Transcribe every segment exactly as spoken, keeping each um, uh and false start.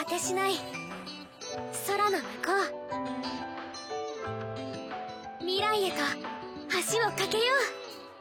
けしない空の向こう、未来へと橋を架けよう。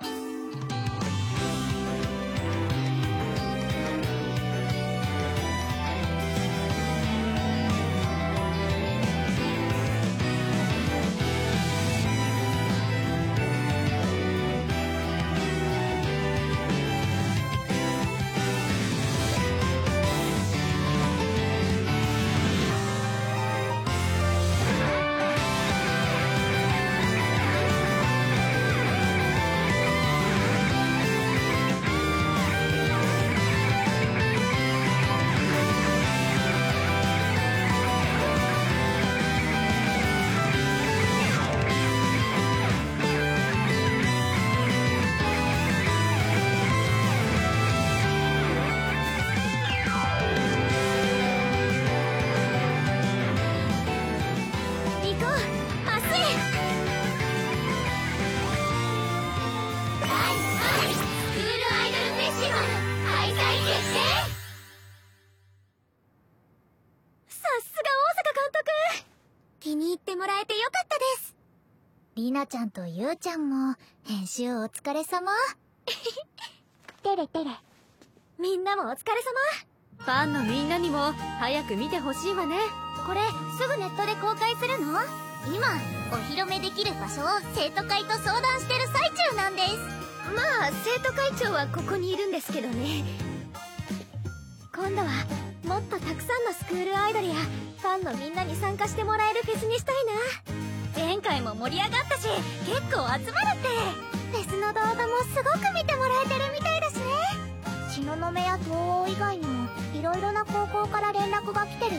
りなちゃんとゆうちゃんも編集お疲れ様。てれてれ。 みんなもお疲れ様。 ファンのみんなにも早く見てほしいわね。 これすぐネットで公開するの？今お披露目できる場所を生徒会と相談してる最中なんです。 まあ生徒会長はここにいるんですけどね。今度はもっとたくさんのスクールアイドルやファンのみんなに参加してもらえるフェスにしたいな。前回も盛り上がったし結構集まるって。 フェスの動画もすごく見てもらえてるみたいですね。東雲や東欧以外にもいろいろな高校から連絡が来てるよ。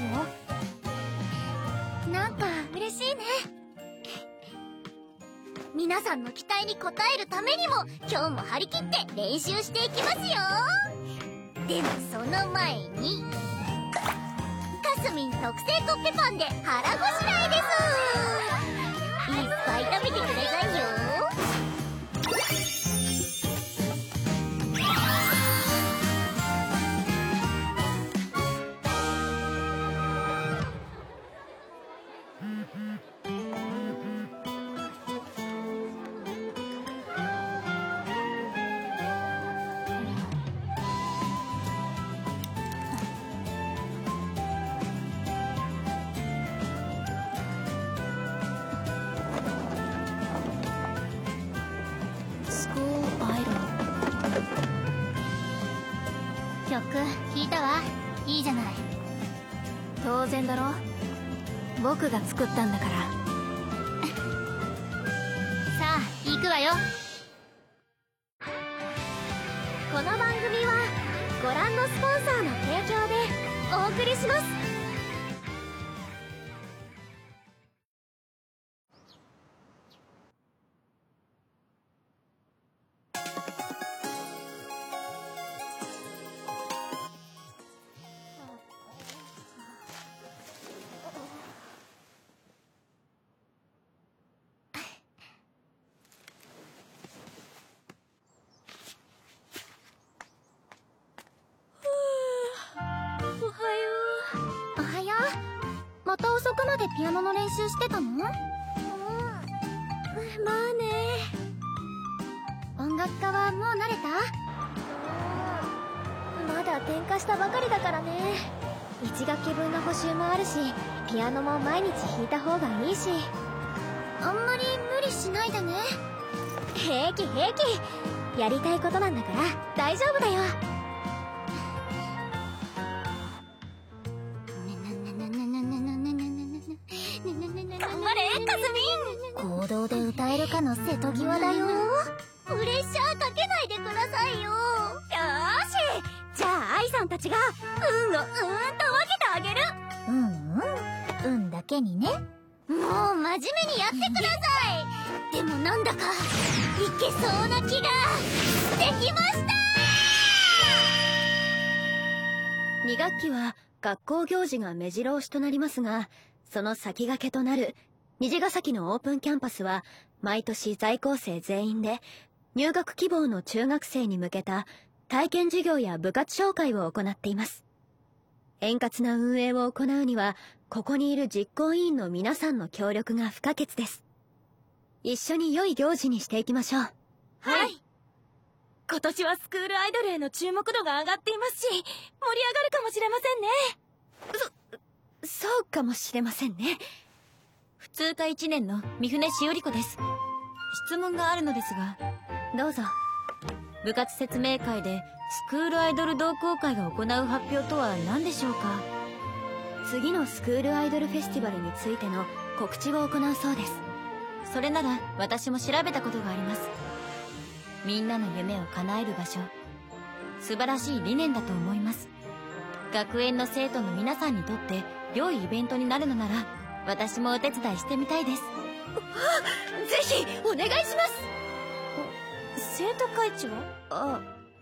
なんか嬉しいね。皆さんの期待に応えるためにも今日も張り切って練習していきますよ。でもその前にかすみん特製コッペパンで腹ごしらえです。いっぱい食べてくださいよ。曲弾いたわ。いいじゃない。 当然だろ、僕が作ったんだから。 さあ行くわよ。 この番組はご覧のスポンサーの提供でお送りします。 また遅くまでピアノの練習してたの？うん、まあね。 音楽家はもう慣れた？ まだ転科したばかりだからね。いち学期分の補習もあるし、ピアノも毎日弾いた方がいいし。 あんまり無理しないでね。 平気平気、やりたいことなんだから大丈夫だよ。 行動で歌えるかの瀬戸際だよ。プレッシャーかけないでくださいよ。よーし、じゃあ愛さんたちが運をうんと分けてあげる。 うんうん、運だけにね。もう真面目にやってください。でもなんだかいけそうな気がしてきました。 に学期は学校行事が目白押しとなりますが、その先駆けとなる虹ヶ崎のオープンキャンパスは毎年在校生全員で入学希望の中学生に向けた体験授業や部活紹介を行っています。 円滑な運営を行うにはここにいる実行委員の皆さんの協力が不可欠です。一緒に良い行事にしていきましょう。 はい。今年はスクールアイドルへの注目度が上がっていますし、盛り上がるかもしれませんね。 そ、そうかもしれませんね。 普通科いちねんの三船しおり子です。質問があるのですが。 どうぞ。 部活説明会でスクールアイドル同好会が行う発表とは何でしょうか？ 次のスクールアイドルフェスティバルについての告知を行うそうです。 それなら私も調べたことがあります。みんなの夢を叶える場所、素晴らしい理念だと思います。学園の生徒の皆さんにとって良いイベントになるのなら私もお手伝いしてみたいです。ぜひお願いします。 生徒会長？ あ、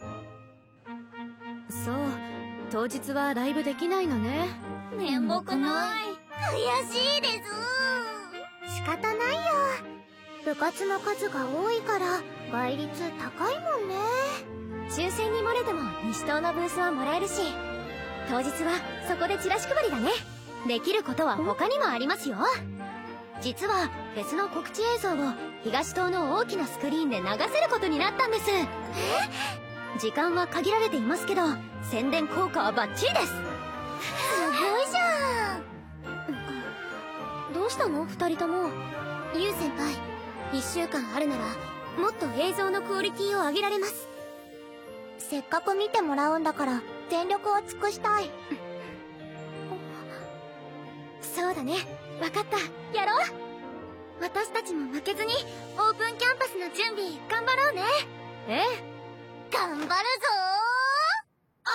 そう、当日はライブできないのね。 面目ない。悔しいです。仕方ないよ。部活の数が多いから倍率高いもんね。 抽選に漏れても西東のブースはもらえるし、当日はそこでチラシ配りだね。 できることは他にもありますよ。実はフェスの告知映像を東東の大きなスクリーンで流せることになったんです。え？時間は限られていますけど宣伝効果はバッチリです。すごいじゃん。どうしたの二人とも。 ゆう先輩、いっしゅうかんあるならもっと映像のクオリティを上げられます。せっかく見てもらうんだから全力を尽くしたい。 そうだね、分かった、やろう。私たちも負けずにオープンキャンパスの準備頑張ろうね。 ええ、 頑張るぞー。あ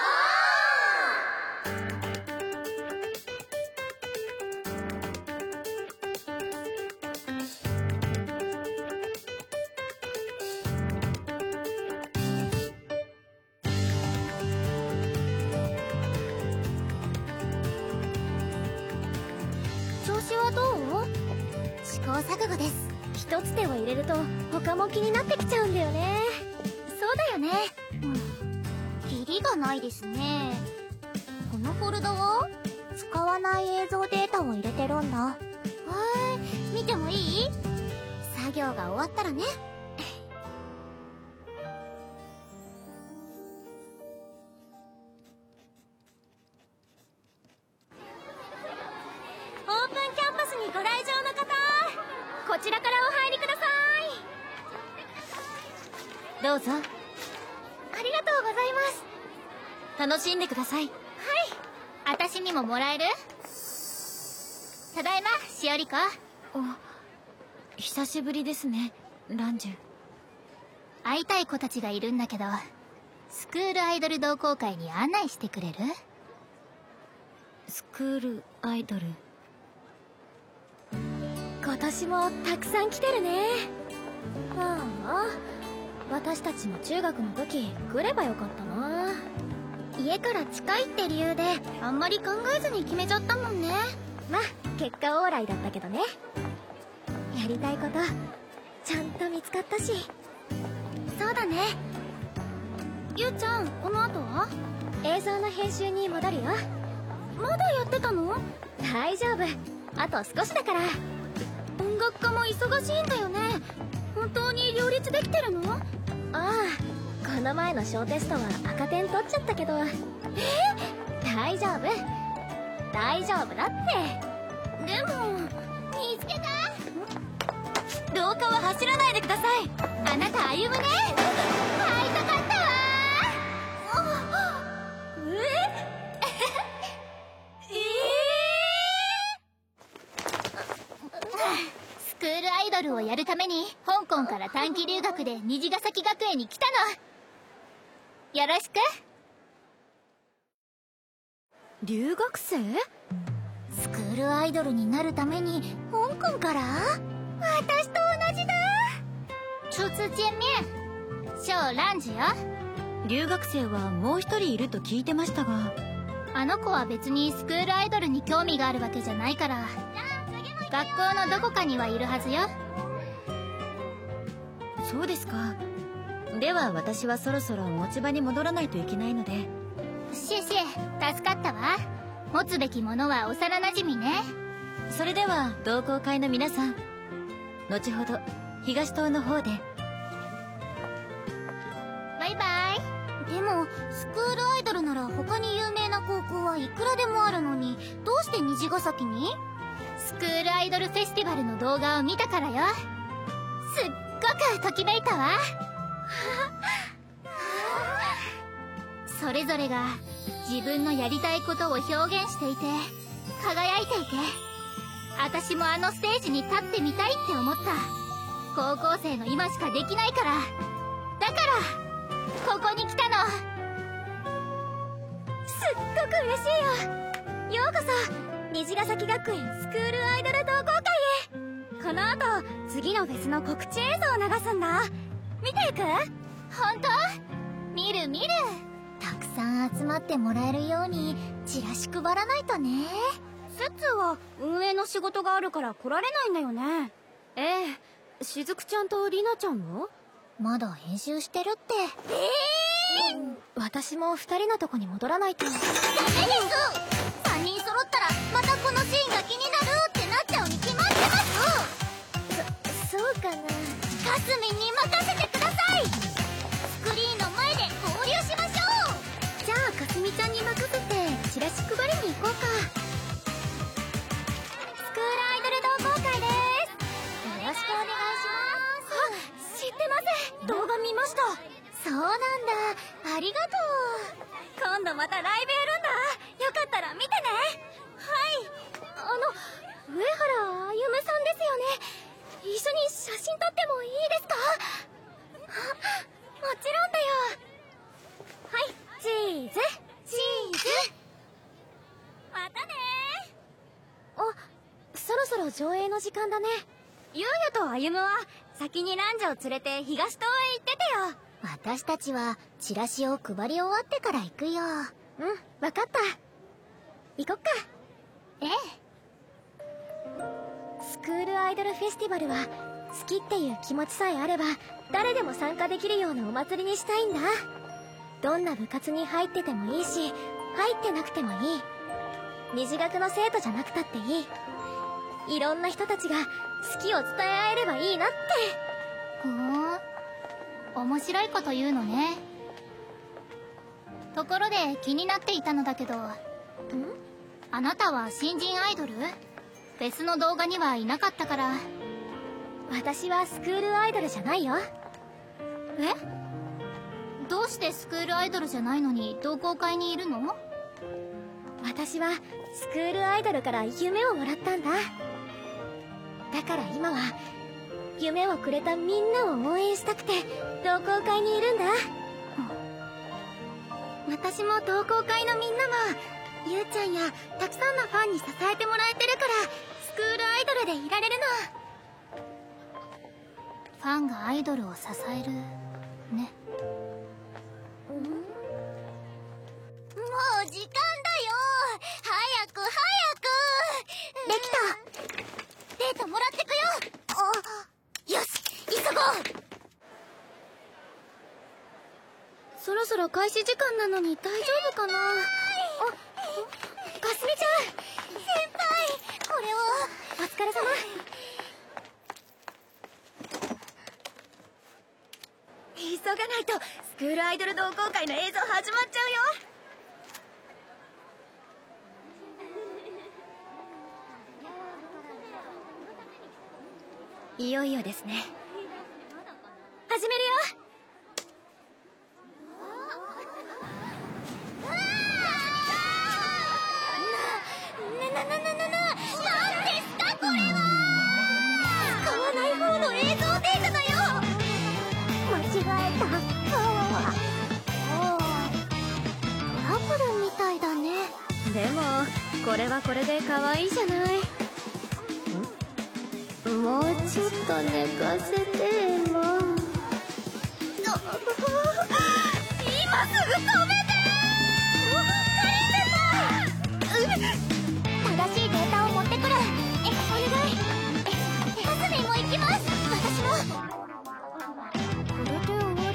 調子はどう？試行錯誤です。 一つ手を入れると他も気になってきちゃうんだよね。 そうだよね。うん。キリがないですね。このフォルダは使わない映像データを入れてるんだ。わーい、見てもいい？作業が終わったらね。 オープンキャンパスにご来場の方、こちらからお入りください。 どうぞ。 ありがとうございます。 楽しんでください。 はい。私にももらえる？ただいま、しおり子。 お、久しぶりですね、ランジュ。 会いたい子たちがいるんだけど、スクールアイドル同好会に案内してくれる？ スクールアイドル。 今年もたくさん来てるね。ああ、私たちも中学の時来ればよかったな。 家から近いって理由であんまり考えずに決めちゃったもんね。 まあ結果オーライだったけどね。やりたいことちゃんと見つかったし。 そうだね。ゆうちゃん、この後は？ 映像の編集に戻るよ。 まだやってたの？ 大丈夫、あと少しだから。 音楽家も忙しいんだよね。本当に両立できてるの？ ああ、この前の小テストは赤点取っちゃったけど。え？大丈夫大丈夫だって。 でも、見つけた？ 廊下は走らないでください。 あなた歩むね。会いたかったわー。 えスクールアイドルをやるために香港から短期留学で虹ヶ崎学園に来たの。よろしく。 留学生？ スクールアイドルになるために香港から？私と同じだ。初次見面。小ランジよ。 留学生はもう一人いると聞いてましたが。 あの子は別にスクールアイドルに興味があるわけじゃないから、学校のどこかにはいるはずよ。 そうですか。では私はそろそろ持ち場に戻らないといけないので。 シェシェ、助かったわ。 持つべきものは幼なじみね。 それでは同好会の皆さん、後ほど東棟の方で。 バイバイ。でもスクールアイドルなら他に有名な高校はいくらでもあるのに、どうして虹ヶ崎に？スクールアイドルフェスティバルの動画を見たからよ。すっごくときめいたわ。それぞれが自分のやりたいことを表現していて輝いていて、私もあのステージに立ってみたいって思った。高校生の今しかできないから。だからここに来たの。 すっごく嬉しいよ。ようこそ虹ヶ崎学園スクールアイドル同好会へ。この後次のフェスの告知映像を流すんだ。見ていく？ 本当？見る見る。たくさん集まってもらえるようにチラシ配らないとね。 セッツーは運営の仕事があるから来られないんだよね。ええ、しずくちゃんとりなちゃんも？ まだ編集してるって。ええー、 私も二人のとこに戻らないと。ダメです。 三人揃ったらまたこのシーンが気になるってなっちゃうに決まってます。 そ、そうかな。 かすみんに任せてください。スクリーンの前で合流しましょう。 じゃあかすみちゃんに任せてチラシ配りに行こうか。スクールアイドル同好会です。 よろしくお願いします。 あ、知ってます。動画見ました。 そうなんだ。ありがとう。 今度またライブやるんだ。よかったら見てね。はい。あの、上原歩夢さんですよね。一緒に写真撮ってもいいですか？あ、もちろんだよ。はい、チーズ。チーズ。またね。あ、そろそろ上映の時間だね。ゆうやと歩夢は先にランジャを連れて東棟へ行っててよ。 私たちはチラシを配り終わってから行くよ。 うん、わかった。行こっか。 ええ。 スクールアイドルフェスティバルは好きっていう気持ちさえあれば誰でも参加できるようなお祭りにしたいんだ。どんな部活に入っててもいいし、入ってなくてもいい。虹学の生徒じゃなくたっていい。いろんな人たちが好きを伝え合えればいいなって。 ふーん、面白いこと言うのね。ところで気になっていたのだけど、ん？あなたは新人アイドル？フェスの動画にはいなかったから。 私はスクールアイドルじゃないよ。 え？どうしてスクールアイドルじゃないのに同好会にいるの？ 私はスクールアイドルから夢をもらったんだ。だから今は夢をくれたみんなを応援したくて同好会にいるんだ。私も同好会のみんなもゆうちゃんやたくさんのファンに支えてもらえてるからスクールアイドルでいられるの。 ファンがアイドルを支えるね。 うん、もう時間だよ。早く早く。 できた。 データもらってくよ。あ、よし、急ごう。 そろそろ開始時間なのに大丈夫かな。あ、かすみちゃん。 先輩、これを。 お疲れ様。急がないとスクールアイドル同好会の映像始まっちゃうよ。いよいよですね。始めるよ。 な、な、な、な、な、な、なんですかこれは。 使わない方の映像データだよ。間違えた。トラブルみたいだね。でもこれはこれで可愛いじゃない。もうちょっと寝かせても。今すぐ止めて。 正しいデータを持ってくる。え、お願い。え、かすみんも行きます。私も。 これで終わ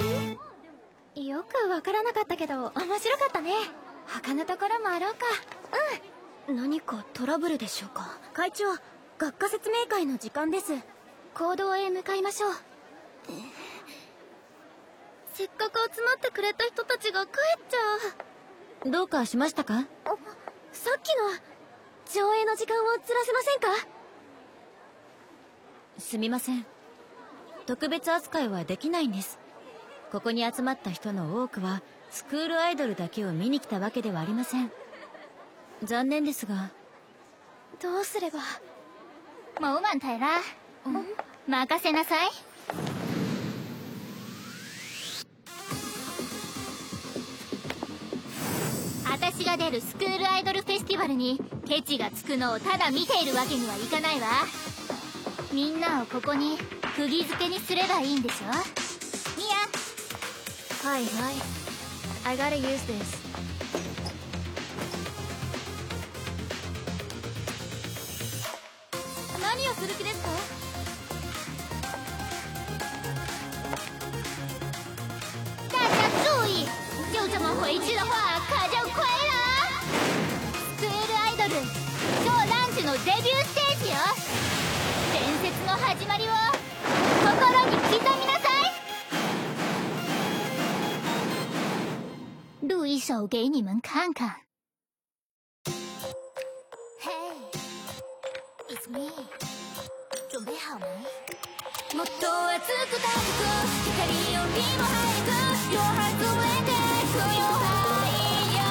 り？よくわからなかったけど面白かったね。他のところもあろうか。うん。 何かトラブルでしょうか？会長、学科説明会の時間です。講堂へ向かいましょう。せっかく集まってくれた人たちが帰っちゃう。どうかしましたか？ さっきの上映の時間をずらせませんか？ すみません。特別扱いはできないんです。ここに集まった人の多くはスクールアイドルだけを見に来たわけではありません。残念ですが。 どうすれば。 冇問題啦。任せなさい。私が出るスクールアイドルフェスティバルにケチがつくのをただ見ているわけにはいかないわ。みんなをここに釘付けにすればいいんでしょ。ミア。はいはい。I gotta use this. 何をする気ですか？ 大家注意，就这么回去的话可就亏了。スクールアイドル超ランチのデビューステージよ。伝説の始まりを心に刻みなさい。录一首给你们看看。Hey, it's me. 準備好没？もっと熱く高く光よりも早く Your heart will let it go your higher。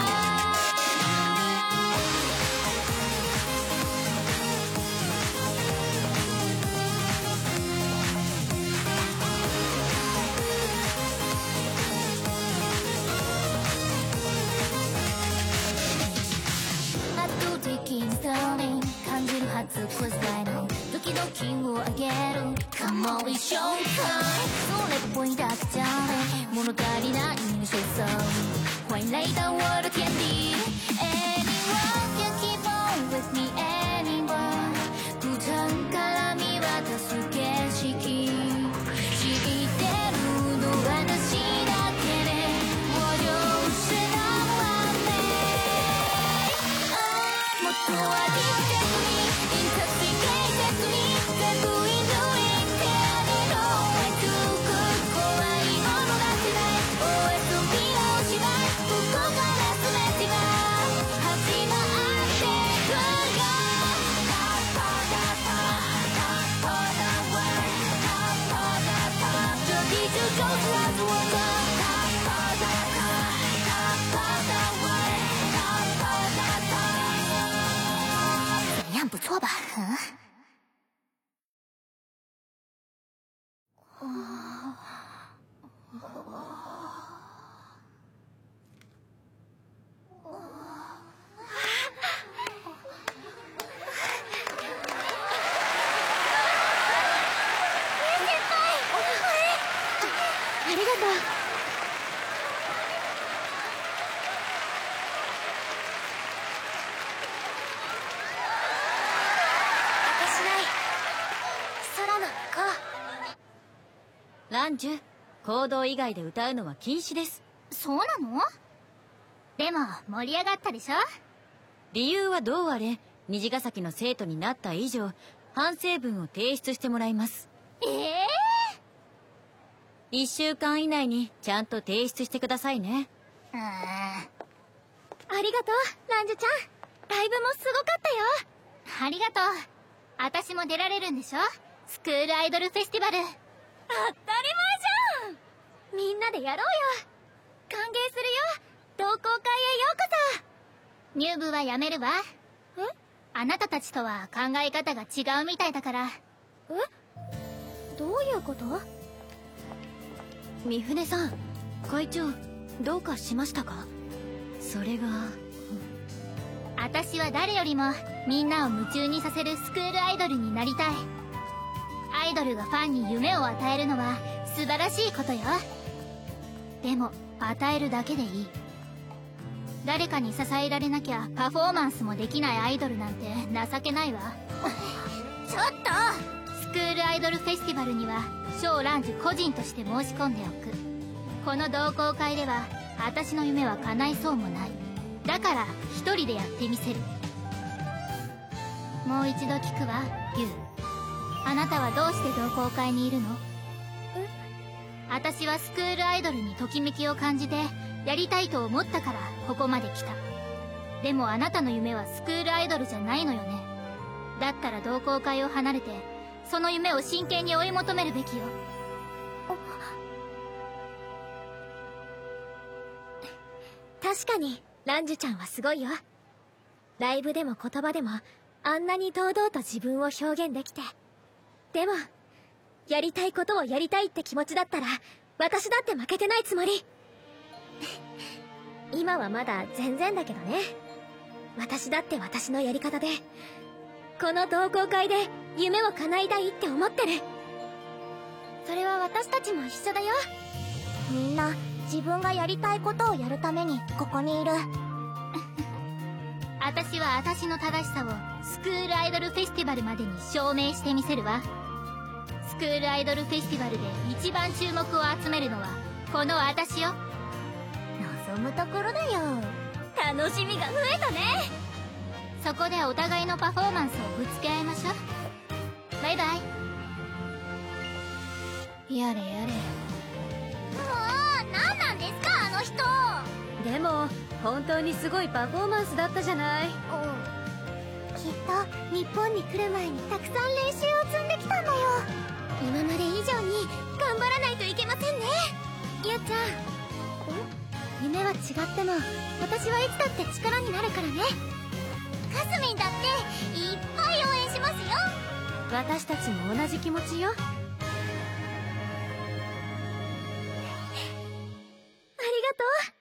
圧倒的にスターリン感じるはず Cause I know ドキドキをあげる Come on it's showtime それっぽいだけじゃね物足りないの所相欢迎来到我的天地 Anyone can keep on with me anyone 不曾から見渡す景色知ってるの私だけで我就是那么完美もっとは不错吧？嗯。 ありがとう。 ランジュ、行動以外で歌うのは禁止です。 そうなの？でも盛り上がったでしょ？ 理由はどうあれ虹ヶ崎の生徒になった以上反省文を提出してもらいます。 ええー、いっしゅうかん以内にちゃんと提出してくださいね。 うん。 ありがとうランジュちゃん、ライブもすごかったよ。 ありがとう。私も出られるんでしょ？スクールアイドルフェスティバル。 当たり前じゃん。みんなでやろうよ。歓迎するよ。同好会へようこそ。入部はやめるわ。 え？ あなたたちとは考え方が違うみたいだから。 え？どういうこと？三船さん、会長どうかしましたか？ それが私は誰よりもみんなを夢中にさせるスクールアイドルになりたい。アイドルがファンに夢を与えるのは素晴らしいことよ。でも与えるだけでいい。誰かに支えられなきゃパフォーマンスもできないアイドルなんて情けないわ。ちょっと！スクールアイドルフェスティバルには小ランジュ個人として申し込んでおく。この同好会では私の夢は叶いそうもない。だから一人でやってみせる。 もう一度聞くわ、ユウ。あなたはどうして同好会にいるの？え？私はスクールアイドルにときめきを感じてやりたいと思ったからここまで来た。でもあなたの夢はスクールアイドルじゃないのよね。だったら同好会を離れてその夢を真剣に追い求めるべきよ。 確かにランジュちゃんはすごいよ。ライブでも言葉でもあんなに堂々と自分を表現できて。でもやりたいことをやりたいって気持ちだったら私だって負けてないつもり。今はまだ全然だけどね。私だって私のやり方でこの同好会で夢を叶いたいって思ってる。 それは私たちも一緒だよ。みんな自分がやりたいことをやるためにここにいる。私は私の正しさをスクールアイドルフェスティバルまでに証明してみせるわ。スクールアイドルフェスティバルで一番注目を集めるのはこの私よ。望むところだよ。 楽しみが増えたね。 そこでお互いのパフォーマンスをぶつけ合いましょう。バイバイ。 やれやれ。 もう何なんですかあの人。 でも本当にすごいパフォーマンスだったじゃない。 きっと日本に来る前にたくさん練習を積んできたんだよ。今まで以上に頑張らないといけませんね。 ゆうちゃん、夢は違っても私はいつだって力になるからね。 かすみんだっていっぱい応援しますよ。 私たちも同じ気持ちよ。 ありがとう。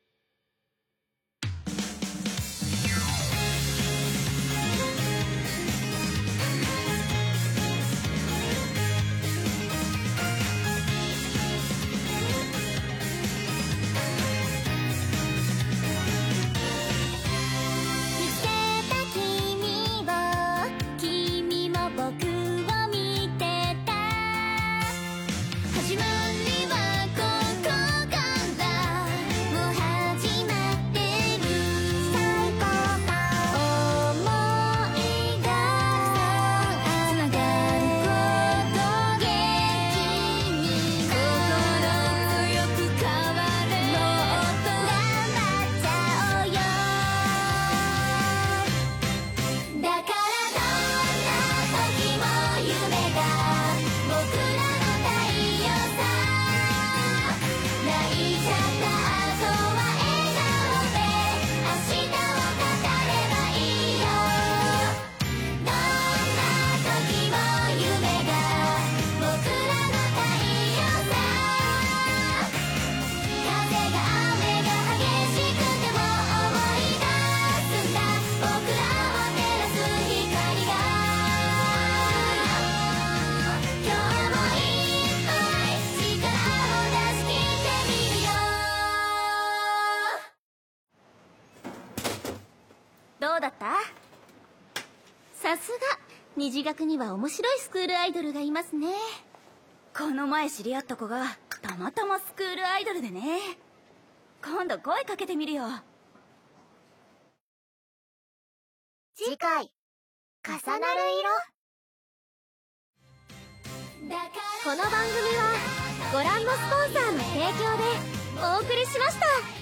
どうだった？さすが虹学には面白いスクールアイドルがいますね。 この前知り合った子がたまたまスクールアイドルでね。今度声かけてみるよ。 次回重なる色。 この番組はご覧のスポンサーの提供でお送りしました。